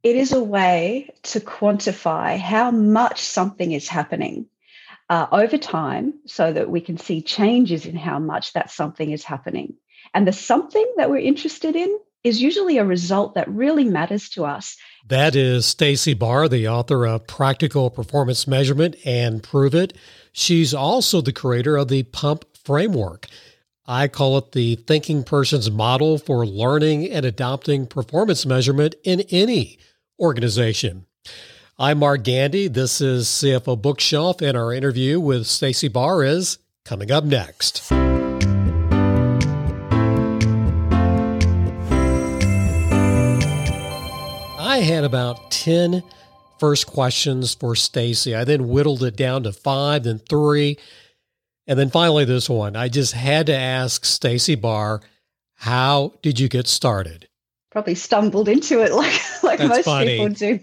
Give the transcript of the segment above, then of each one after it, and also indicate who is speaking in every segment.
Speaker 1: It is a way to quantify how much something is happening over time so that we can see changes in how much that something is happening. And the something that we're interested in is usually a result that really matters to us.
Speaker 2: That is Stacy Barr, the author of Practical Performance Measurement and Prove It. She's also the creator of the PUMP framework. I call it the thinking person's model for learning and adopting performance measurement in any organization. I'm Mark Gandy. This is CFO Bookshelf, and our interview with Stacy Barr is coming up next. I had about 10 first questions for Stacy. I then whittled it down to 5, then 3, and then finally this one. I just had to ask Stacy Barr, how did you get started?
Speaker 1: Probably stumbled into it like most people do.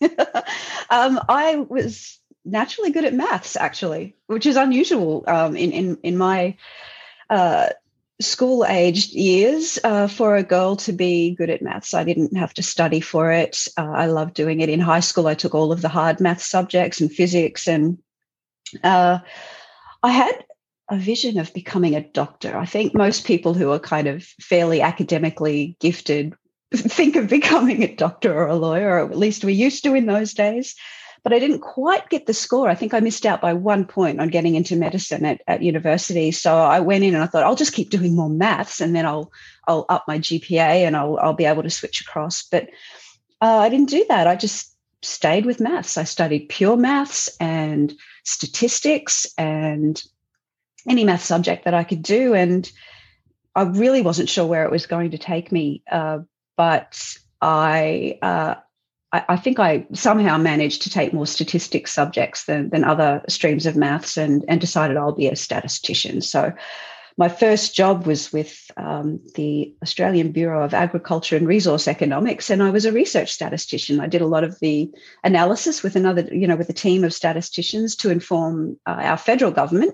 Speaker 1: I was naturally good at maths, actually, which is unusual in my school-aged years for a girl to be good at maths. I didn't have to study for it. I loved doing it. In high school, I took all of the hard math subjects and physics, and I had a vision of becoming a doctor. I think most people who are kind of fairly academically gifted think of becoming a doctor or a lawyer, or at least we used to in those days. But I didn't quite get the score. I think I missed out by 1 point on getting into medicine at university. So I went in and I thought, I'll just keep doing more maths and then I'll up my GPA and I'll be able to switch across. But I didn't do that. I just stayed with maths. I studied pure maths and statistics and any math subject that I could do. And I really wasn't sure where it was going to take me. But I think I somehow managed to take more statistics subjects than other streams of maths and decided I'll be a statistician. So my first job was with the Australian Bureau of Agriculture and Resource Economics, and I was a research statistician. I did a lot of the analysis with with a team of statisticians to inform our federal government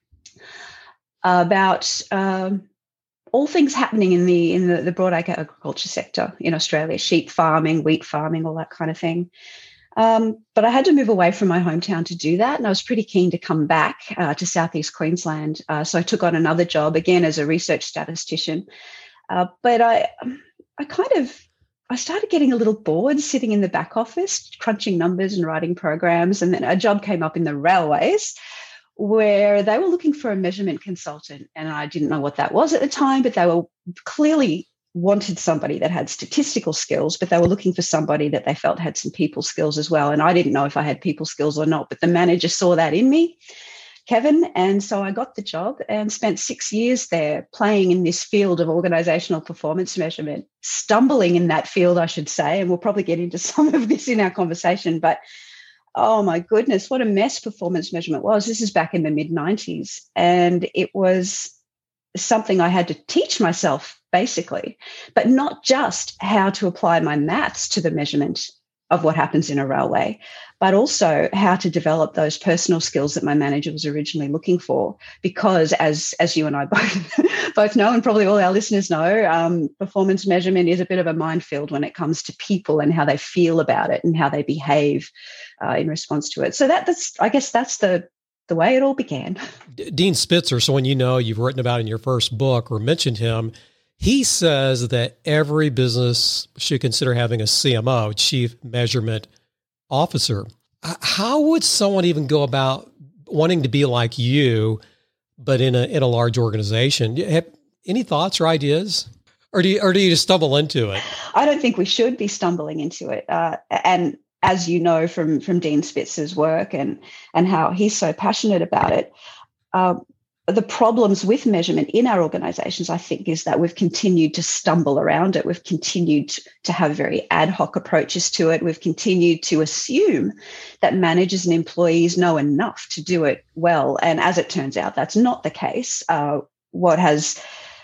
Speaker 1: about all things happening in the broad agriculture sector in Australia, sheep farming, wheat farming, all that kind of thing. But I had to move away from my hometown to do that, and I was pretty keen to come back to Southeast Queensland. So I took on another job, again as a research statistician. But I started getting a little bored sitting in the back office, crunching numbers and writing programs, and then a job came up in the railways, where they were looking for a measurement consultant. And I didn't know what that was at the time, but they were clearly wanted somebody that had statistical skills, but they were looking for somebody that they felt had some people skills as well. And I didn't know if I had people skills or not, but the manager saw that in me, Kevin. And so I got the job and spent 6 years there playing in this field of organizational performance measurement, stumbling in that field, I should say. And we'll probably get into some of this in our conversation, but oh my goodness, what a mess performance measurement was. This is back in the mid-90s. And it was something I had to teach myself, basically, but not just how to apply my maths to the measurement of what happens in a railway, but also how to develop those personal skills that my manager was originally looking for. Because as you and I both know, and probably all our listeners know, performance measurement is a bit of a minefield when it comes to people and how they feel about it and how they behave in response to it. So that's the way it all began.
Speaker 2: Dean Spitzer, someone you've written about in your first book or mentioned him, he says that every business should consider having a CMO, Chief Measurement Officer. How would someone even go about wanting to be like you, but in a large organization? Have any thoughts or ideas? Or do you just stumble into it?
Speaker 1: I don't think we should be stumbling into it. And as you know from Dean Spitzer's work and how he's so passionate about it, the problems with measurement in our organizations, I think, is that we've continued to stumble around it. We've continued to have very ad hoc approaches to it. We've continued to assume that managers and employees know enough to do it well. And as it turns out, that's not the case. What's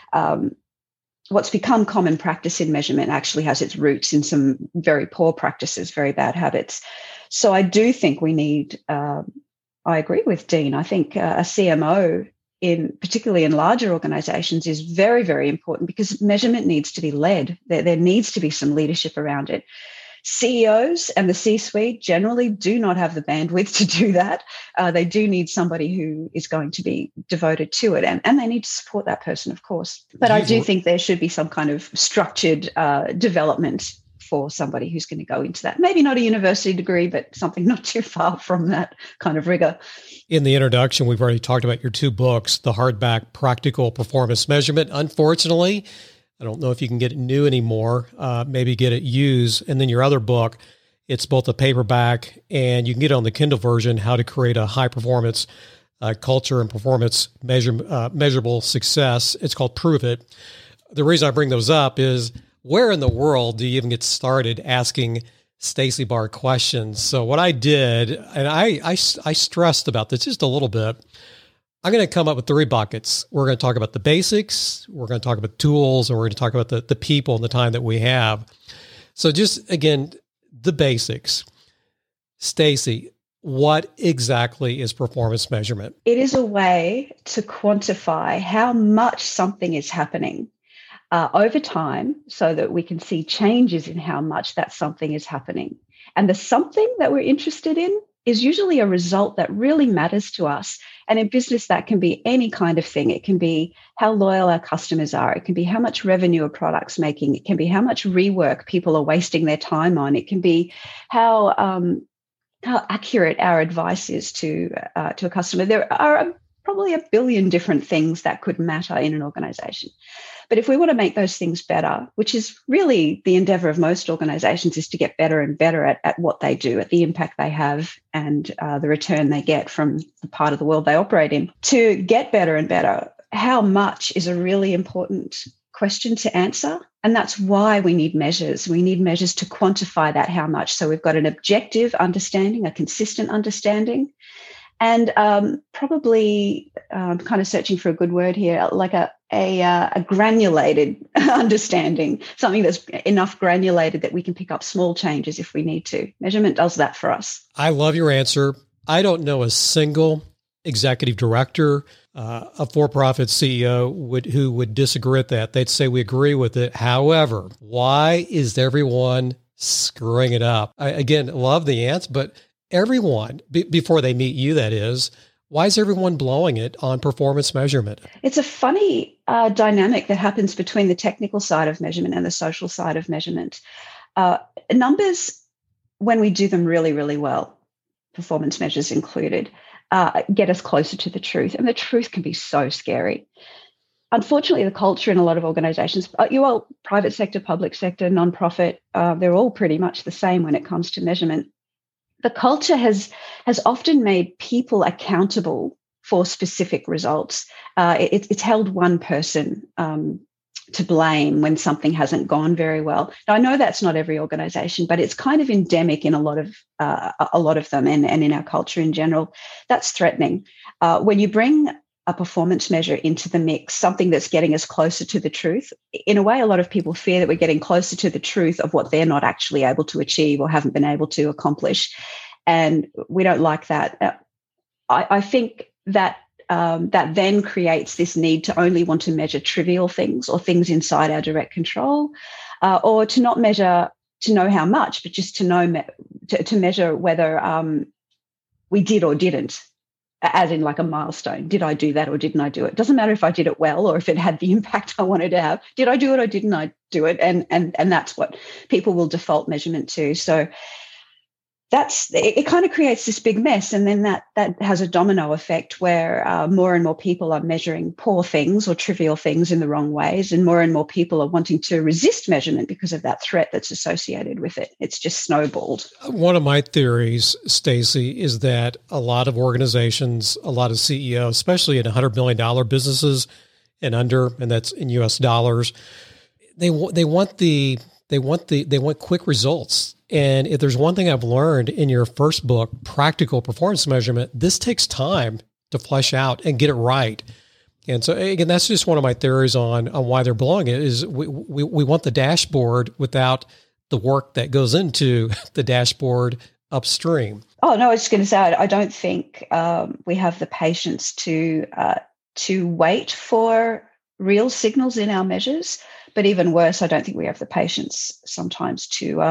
Speaker 1: become common practice in measurement actually has its roots in some very poor practices, very bad habits. So I do think we need, I agree with Dean, I think a CMO particularly in larger organizations is very, very important because measurement needs to be led. There needs to be some leadership around it. CEOs and the C-suite generally do not have the bandwidth to do that. They do need somebody who is going to be devoted to it, and they need to support that person, of course. But I do think there should be some kind of structured development for somebody who's going to go into that. Maybe not a university degree, but something not too far from that kind of rigor.
Speaker 2: In the introduction, we've already talked about your two books, the hardback Practical Performance Measurement. Unfortunately, I don't know if you can get it new anymore, maybe get it used. And then your other book, it's both a paperback and you can get it on the Kindle version, How to Create a High Performance Culture and Performance Measurable Success. It's called Prove It. The reason I bring those up is, where in the world do you even get started asking Stacy Barr questions? So what I did, and I stressed about this just a little bit, I'm going to come up with 3 buckets. We're going to talk about the basics, we're going to talk about tools, and we're going to talk about the people and the time that we have. So just, again, the basics. Stacy, what exactly is performance measurement?
Speaker 1: It is a way to quantify how much something is happening over time, so that we can see changes in how much that something is happening. And the something that we're interested in is usually a result that really matters to us. And in business, that can be any kind of thing. It can be how loyal our customers are. It can be how much revenue a product's making. It can be how much rework people are wasting their time on. It can be how accurate our advice is to a customer. There are probably a billion different things that could matter in an organization. But if we want to make those things better, which is really the endeavor of most organizations, is to get better and better at what they do, at the impact they have, and the return they get from the part of the world they operate in. To get better and better, how much is a really important question to answer. And that's why we need measures. We need measures to quantify that how much. So we've got an objective understanding, a consistent understanding, and probably kind of searching for a good word here, like a granulated understanding, something that's enough granulated that we can pick up small changes if we need to. Measurement does that for us.
Speaker 2: I love your answer. I don't know a single executive director, a for-profit CEO who would disagree with that. They'd say we agree with it. However, why is everyone screwing it up? I, again, love the answer, but everyone, before they meet you, that is, why is everyone blowing it on performance measurement?
Speaker 1: It's a funny dynamic that happens between the technical side of measurement and the social side of measurement. Numbers, when we do them really, really well, performance measures included, get us closer to the truth. And the truth can be so scary. Unfortunately, the culture in a lot of organizations, private sector, public sector, nonprofit, they're all pretty much the same when it comes to measurement. The culture has often made people accountable for specific results. It's held one person to blame when something hasn't gone very well. Now, I know that's not every organization, but it's kind of endemic in a lot of them, and in our culture in general. That's threatening. When you bring a performance measure into the mix, something that's getting us closer to the truth. In a way, a lot of people fear that we're getting closer to the truth of what they're not actually able to achieve or haven't been able to accomplish. And we don't like that. I think that that then creates this need to only want to measure trivial things or things inside our direct control, or to not measure to know how much, but just to know to measure whether we did or didn't. As in like a milestone. Did I do that or didn't I do it? Doesn't matter if I did it well or if it had the impact I wanted to have. Did I do it or didn't I do it? And that's what people will default measurement to. So it kind of creates this big mess. And then that has a domino effect where more and more people are measuring poor things or trivial things in the wrong ways. And more people are wanting to resist measurement because of that threat that's associated with it. It's just snowballed. One
Speaker 2: of my theories, Stacy, is that a lot of organizations, a lot of CEOs, especially in $100 million businesses and under, and that's in US dollars, they want quick results. And if there's one thing I've learned in your first book, Practical Performance Measurement, this takes time to flesh out and get it right. And so again, that's just one of my theories on why they're blowing it is we want the dashboard without the work that goes into the dashboard upstream. Oh, no, I was just going to say, I don't think we have the patience to wait for real signals in our measures. But even worse, I don't think we have the patience sometimes to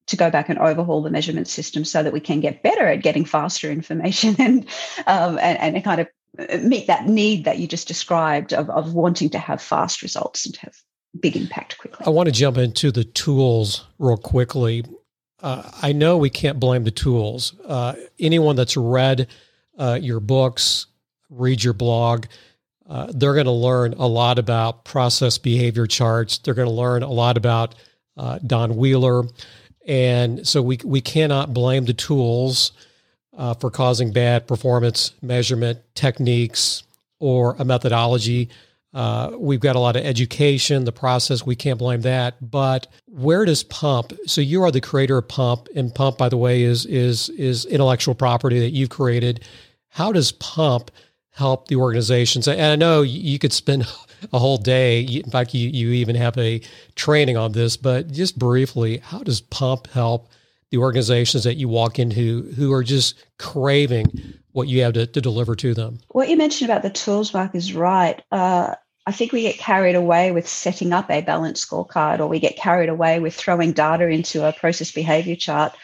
Speaker 1: to go back and overhaul the measurement system so that we can get better at getting faster information and kind of meet that need that you just described of wanting to have fast results and have big impact quickly.
Speaker 2: I want to jump into the tools real quickly. I know we can't blame the tools. Anyone that's read your books, read your blog, they're going to learn a lot about process behavior charts. They're going to learn a lot about Don Wheeler. And so we cannot blame the tools for causing bad performance measurement techniques or a methodology. We've got a lot of education, the process, we can't blame that. But where does PUMP, so you are the creator of PUMP, and PUMP, by the way, is intellectual property that you've created. How does PUMP help the organizations? And I know you could spend a whole day. In fact, you even have a training on this, but just briefly, how does PUMP help the organizations that you walk into who are just craving what you have to deliver to them?
Speaker 1: What you mentioned about the tools, Mark, is right. I think we get carried away with setting up a balanced scorecard, or we get carried away with throwing data into a process behavior chart,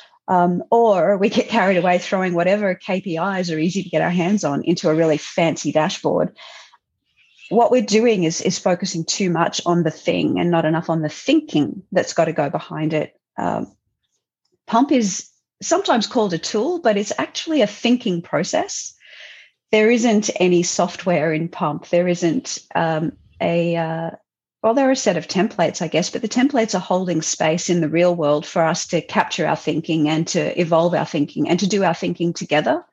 Speaker 1: or we get carried away throwing whatever KPIs are easy to get our hands on into a really fancy dashboard. What we're doing is focusing too much on the thing and not enough on the thinking that's got to go behind it. PUMP is sometimes called a tool, but it's actually a thinking process. There isn't any software in PUMP. There isn't there are a set of templates, I guess, but the templates are holding space in the real world for us to capture our thinking and to evolve our thinking and to do our thinking together.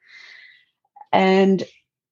Speaker 1: And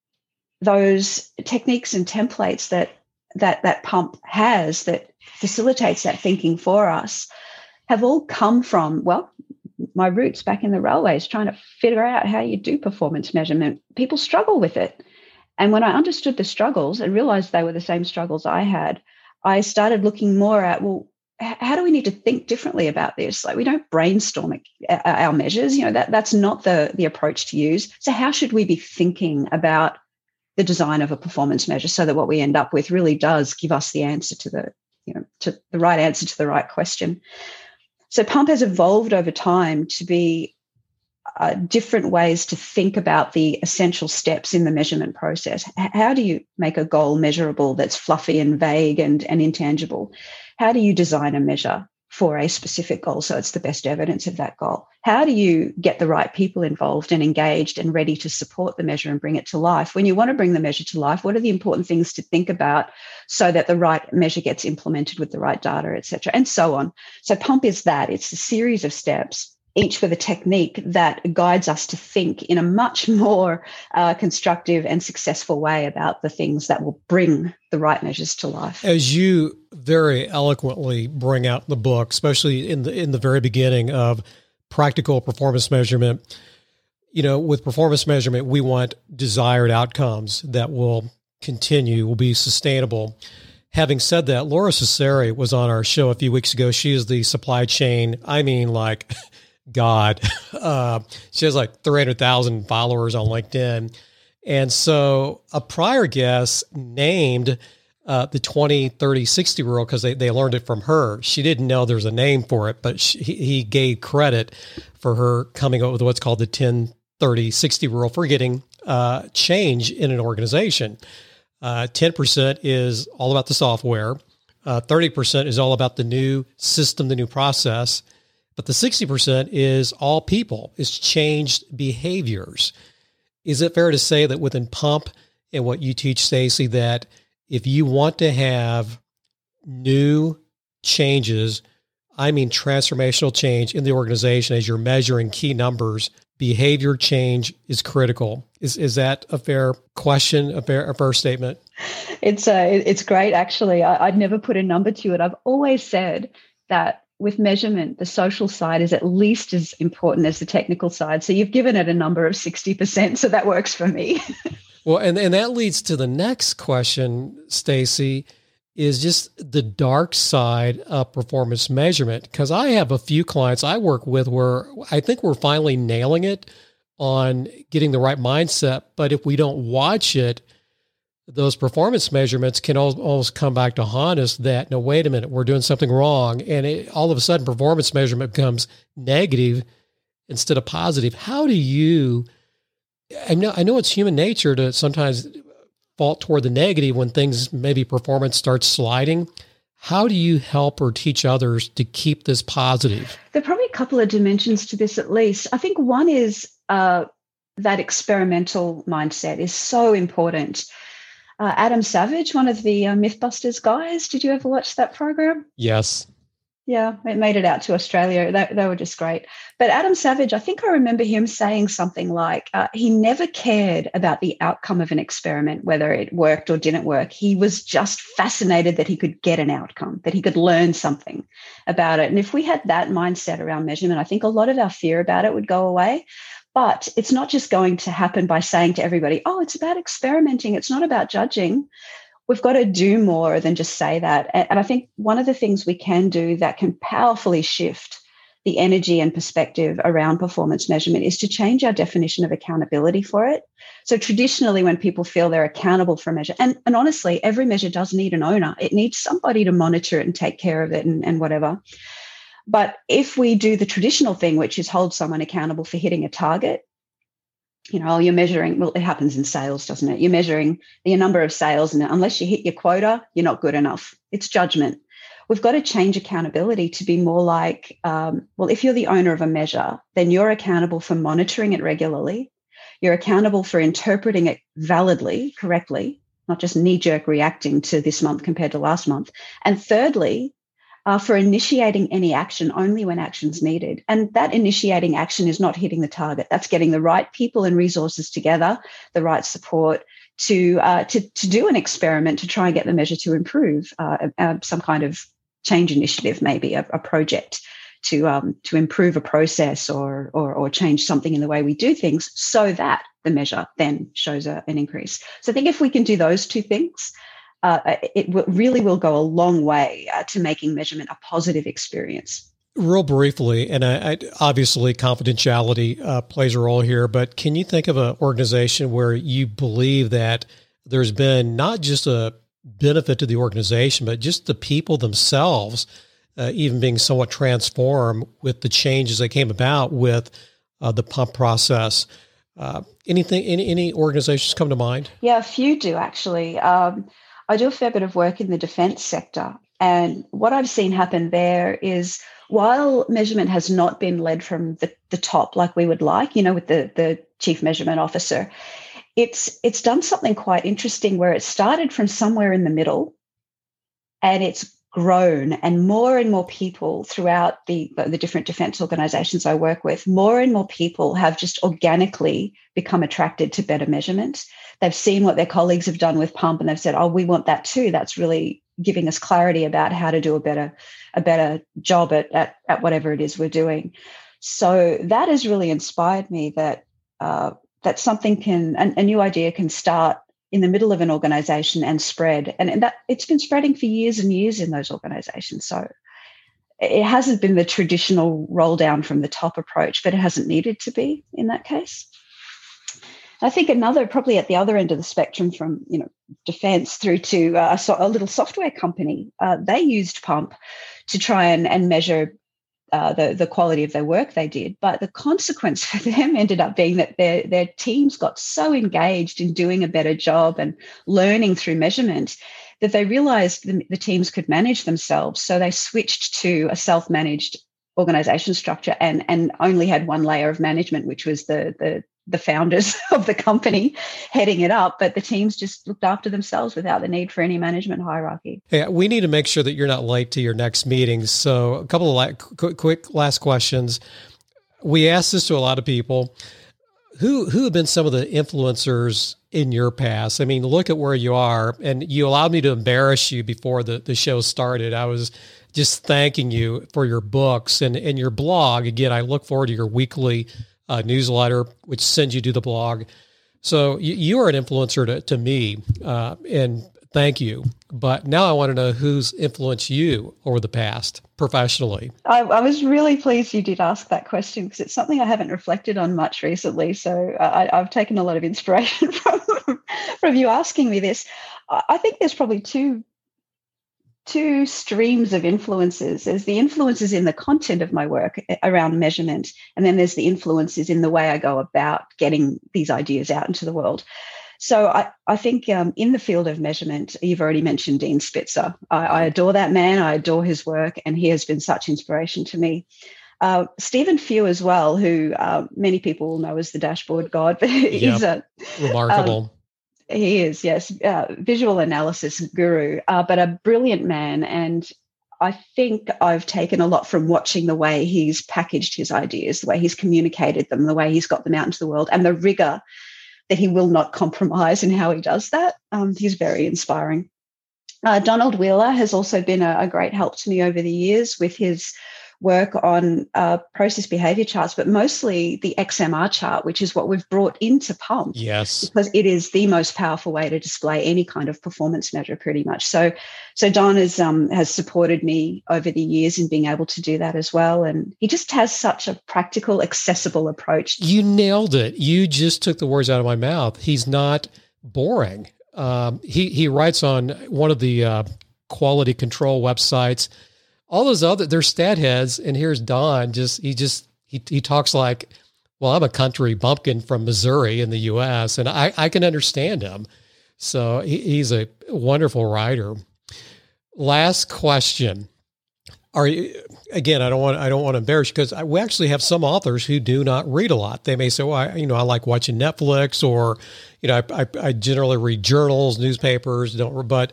Speaker 1: those techniques and templates that PUMP has that facilitates that thinking for us have all come from, well, my roots back in the railways, trying to figure out how you do performance measurement. People struggle with it. And when I understood the struggles and realized they were the same struggles I had, I started looking more at, well, how do we need to think differently about this? Like, we don't brainstorm our measures. That's not the approach to use. So how should we be thinking about the design of a performance measure so that what we end up with really does give us the answer to the right answer to the right question? So PUMP has evolved over time to be different ways to think about the essential steps in the measurement process. How do you make a goal measurable that's fluffy and vague and intangible? How do you design a measure for a specific goal so it's the best evidence of that goal? How do you get the right people involved and engaged and ready to support the measure and bring it to life? When you want to bring the measure to life, what are the important things to think about so that the right measure gets implemented with the right data, et cetera, and so on? So PUMP is that. It's a series of steps, each with a technique that guides us to think in a much more constructive and successful way about the things that will bring the right measures to life.
Speaker 2: As you very eloquently bring out in the book, especially in the very beginning of practical performance measurement, with performance measurement, we want desired outcomes that will continue, will be sustainable. Having said that, Laura Cesare was on our show a few weeks ago. She is the supply chain, God. She has like 300,000 followers on LinkedIn. And so a prior guest named the 20, 30, 60 rule because they learned it from her. She didn't know there's a name for it, but he gave credit for her coming up with what's called the 10, 30, 60 rule for getting change in an organization. 10% is all about the software. 30% is all about the new system, the new process. But the 60% is all people, it's changed behaviors. Is it fair to say that within PUMP and what you teach, Stacey, that if you want to have new changes, transformational change in the organization as you're measuring key numbers, behavior change is critical? Is that a fair question, a fair statement?
Speaker 1: It's great, actually. I'd never put a number to it. I've always said that with measurement, the social side is at least as important as the technical side. So you've given it a number of 60%, so that works for me.
Speaker 2: Well, and that leads to the next question, Stacey, is just the dark side of performance measurement. Because I have a few clients I work with where I think we're finally nailing it on getting the right mindset. But if we don't watch it, those performance measurements can almost come back to haunt us that, no, wait a minute, we're doing something wrong. And all of a sudden performance measurement becomes negative instead of positive. How do you, I know it's human nature to sometimes fault toward the negative when things, maybe performance starts sliding. How do you help or teach others to keep this positive?
Speaker 1: There are probably a couple of dimensions to this at least. I think one is that experimental mindset is so important. Adam Savage, one of the Mythbusters guys, did you ever watch that program?
Speaker 2: Yes.
Speaker 1: Yeah, it made it out to Australia. They were just great. But Adam Savage, I think I remember him saying something like he never cared about the outcome of an experiment, whether it worked or didn't work. He was just fascinated that he could get an outcome, that he could learn something about it. And if we had that mindset around measurement, I think a lot of our fear about it would go away. But it's not just going to happen by saying to everybody, oh, it's about experimenting. It's not about judging. We've got to do more than just say that. And I think one of the things we can do that can powerfully shift the energy and perspective around performance measurement is to change our definition of accountability for it. So traditionally, when people feel they're accountable for a measure, and honestly, every measure does need an owner. It needs somebody to monitor it and take care of it and whatever. But if we do the traditional thing, which is hold someone accountable for hitting a target, you're measuring, well, it happens in sales, doesn't it? You're measuring the number of sales, and unless you hit your quota, you're not good enough. It's judgment. We've got to change accountability to be more like, if you're the owner of a measure, then you're accountable for monitoring it regularly. You're accountable for interpreting it validly, correctly, not just knee-jerk reacting to this month compared to last month. And thirdly, for initiating any action only when action's needed. And that initiating action is not hitting the target. That's getting the right people and resources together, the right support to do an experiment to try and get the measure to improve, some kind of change initiative, maybe a project to improve a process or change something in the way we do things so that the measure then shows an increase. So I think if we can do those two things, it really will go a long way to making measurement a positive experience.
Speaker 2: Real briefly, and I obviously confidentiality plays a role here, but can you think of an organization where you believe that there's been not just a benefit to the organization, but just the people themselves even being somewhat transformed with the changes that came about with the pump process? Any organizations come to mind?
Speaker 1: Yeah, a few do actually. I do a fair bit of work in the defense sector. And what I've seen happen there is while measurement has not been led from the top like we would like, with the chief measurement officer, it's done something quite interesting where it started from somewhere in the middle and it's grown, and more people throughout the different defense organizations I work with, more and more people have just organically become attracted to better measurement. They've seen what their colleagues have done with pump and they've said, oh, we want that too. That's really giving us clarity about how to do a better job at whatever it is we're doing. So that has really inspired me that something a new idea can start in the middle of an organization and spread. And that it's been spreading for years and years in those organizations. So it hasn't been the traditional roll down from the top approach, but it hasn't needed to be in that case. I think another, probably at the other end of the spectrum from, defense through to a little software company, they used pump to try and measure the quality of their work they did. But the consequence for them ended up being that their teams got so engaged in doing a better job and learning through measurement that they realized the teams could manage themselves. So they switched to a self-managed organization structure and only had one layer of management, which was the founders of the company heading it up, but the teams just looked after themselves without the need for any management hierarchy.
Speaker 2: Yeah, we need to make sure that you're not late to your next meeting. So a couple of quick last questions. We asked this to a lot of people. Who have been some of the influencers in your past? I mean, look at where you are, and you allowed me to embarrass you before the show started. I was just thanking you for your books and your blog. Again, I look forward to your weekly newsletter, which sends you to the blog. So you are an influencer to me. And Thank you. But now I want to know who's influenced you over the past professionally.
Speaker 1: I was really pleased you did ask that question because it's something I haven't reflected on much recently. So I've taken a lot of inspiration from you asking me this. I think there's probably two streams of influences. There's the influences in the content of my work around measurement, and then there's the influences in the way I go about getting these ideas out into the world. So I think in the field of measurement, you've already mentioned Dean Spitzer. I adore that man. I adore his work, and he has been such inspiration to me. Stephen Few as well, who many people will know as the dashboard god, but he's
Speaker 2: remarkable.
Speaker 1: He is, yes, visual analysis guru, but a brilliant man. And I think I've taken a lot from watching the way he's packaged his ideas, the way he's communicated them, the way he's got them out into the world, and the rigor that he will not compromise in how he does that. He's very inspiring. Donald Wheeler has also been a great help to me over the years with his work on process behavior charts, but mostly the XMR chart, which is what we've brought into Pump.
Speaker 2: Yes.
Speaker 1: Because it is the most powerful way to display any kind of performance measure pretty much. So Don has supported me over the years in being able to do that as well. And he just has such a practical, accessible approach.
Speaker 2: You nailed it. You just took the words out of my mouth. He's not boring. He writes on one of the quality control websites. All those they're stat heads, and here's Don. He talks like, well, I'm a country bumpkin from Missouri in the U.S., and I can understand him. So he's a wonderful writer. Last question: again, I don't want to embarrass you because we actually have some authors who do not read a lot. They may say, well, I like watching Netflix, or I generally read journals, newspapers. But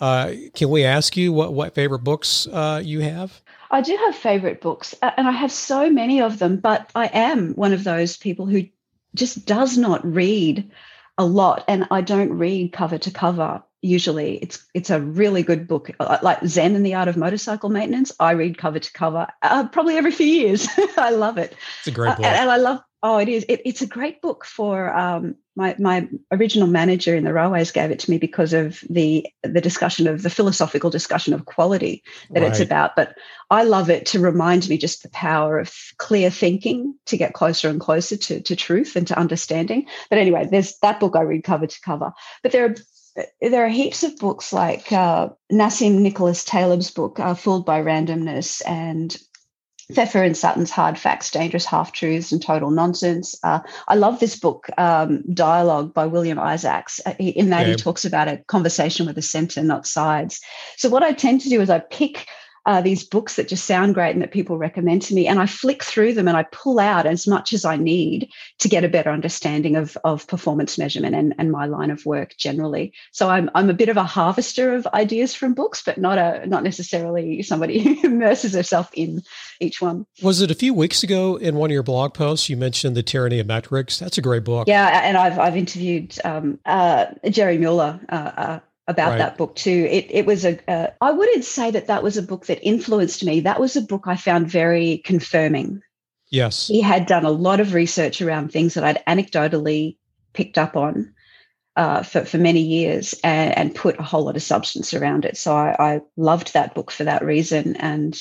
Speaker 2: can we ask you what favorite books you have?
Speaker 1: I do have favorite books, and I have so many of them, but I am one of those people who just does not read a lot, and I don't read cover to cover. Usually it's a really good book, like Zen and the Art of Motorcycle Maintenance. I read cover to cover probably every few years. I love it.
Speaker 2: It's a great book.
Speaker 1: And I love, it is. It's a great book for my original manager in the railways gave it to me because of the discussion of the philosophical discussion of quality that It's about. But I love it to remind me just the power of clear thinking to get closer and closer to truth and to understanding. But anyway, there's that book I read cover to cover. But there are heaps of books like Nassim Nicholas Taleb's book, Fooled by Randomness, and Pfeffer and Sutton's Hard Facts, Dangerous Half-Truths and Total Nonsense. I love this book, Dialogue by William Isaacs. In that he talks about a conversation with a center, not sides. So what I tend to do is I pick these books that just sound great and that people recommend to me, and I flick through them and I pull out as much as I need to get a better understanding of performance measurement and my line of work generally. So I'm a bit of a harvester of ideas from books, but not necessarily somebody who immerses herself in each one.
Speaker 2: Was it a few weeks ago in one of your blog posts you mentioned The Tyranny of Metrics? That's a great book.
Speaker 1: Yeah, and I've interviewed Jerry Mueller about that book too. It was I wouldn't say that was a book that influenced me. That was a book I found very confirming.
Speaker 2: Yes.
Speaker 1: He had done a lot of research around things that I'd anecdotally picked up on for many years and put a whole lot of substance around it. So I loved that book for that reason. And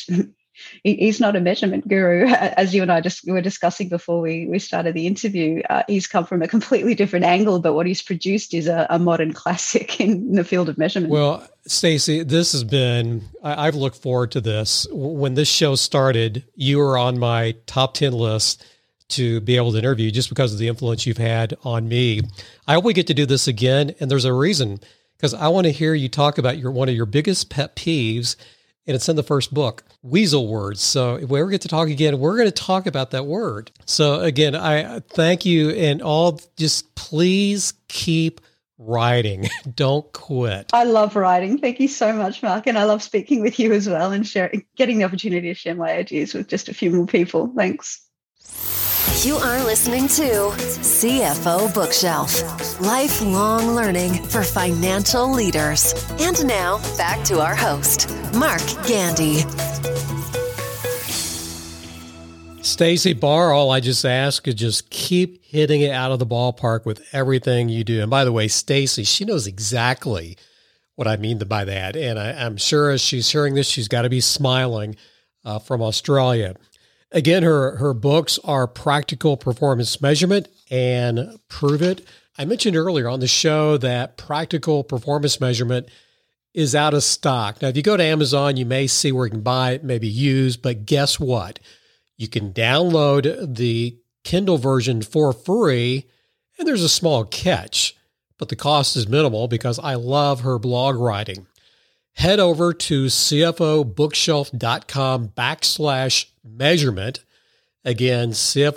Speaker 1: he's not a measurement guru, as you and I were discussing before we started the interview. He's come from a completely different angle, but what he's produced is a modern classic in the field of measurement.
Speaker 2: Well, Stacey, this has been, I've looked forward to this. When this show started, you were on my top 10 list to be able to interview just because of the influence you've had on me. I hope we get to do this again, and there's a reason, because I want to hear you talk about one of your biggest pet peeves, and it's in the first book, weasel words. So if we ever get to talk again, we're going to talk about that word. So again, I thank you, and just please keep writing. Don't quit.
Speaker 1: I love writing. Thank you so much, Mark. And I love speaking with you as well and getting the opportunity to share my ideas with just a few more people. Thanks.
Speaker 3: You are listening to CFO Bookshelf, lifelong learning for financial leaders. And now back to our host, Mark Gandy.
Speaker 2: Stacey Barr, all I just ask is just keep hitting it out of the ballpark with everything you do. And by the way, Stacey, she knows exactly what I mean by that. And I'm sure as she's hearing this, she's got to be smiling from Australia. Again, her books are Practical Performance Measurement and Prove It. I mentioned earlier on the show that Practical Performance Measurement is out of stock. Now, if you go to Amazon, you may see where you can buy it, maybe used, but guess what? You can download the Kindle version for free, and there's a small catch, but the cost is minimal because I love her blog writing. Head over to cfobookshelf.com/measurement. Again,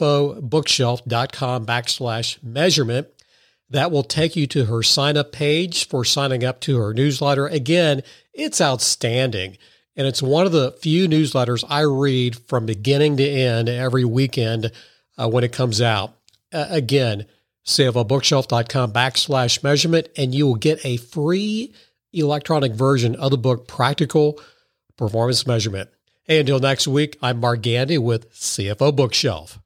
Speaker 2: cfobookshelf.com/measurement. That will take you to her sign-up page for signing up to her newsletter. Again, it's outstanding, and it's one of the few newsletters I read from beginning to end every weekend when it comes out. Again, cfobookshelf.com/measurement, and you will get a free electronic version of the book, Practical Performance Measurement. Hey, until next week, I'm Mark Gandy with CFO Bookshelf.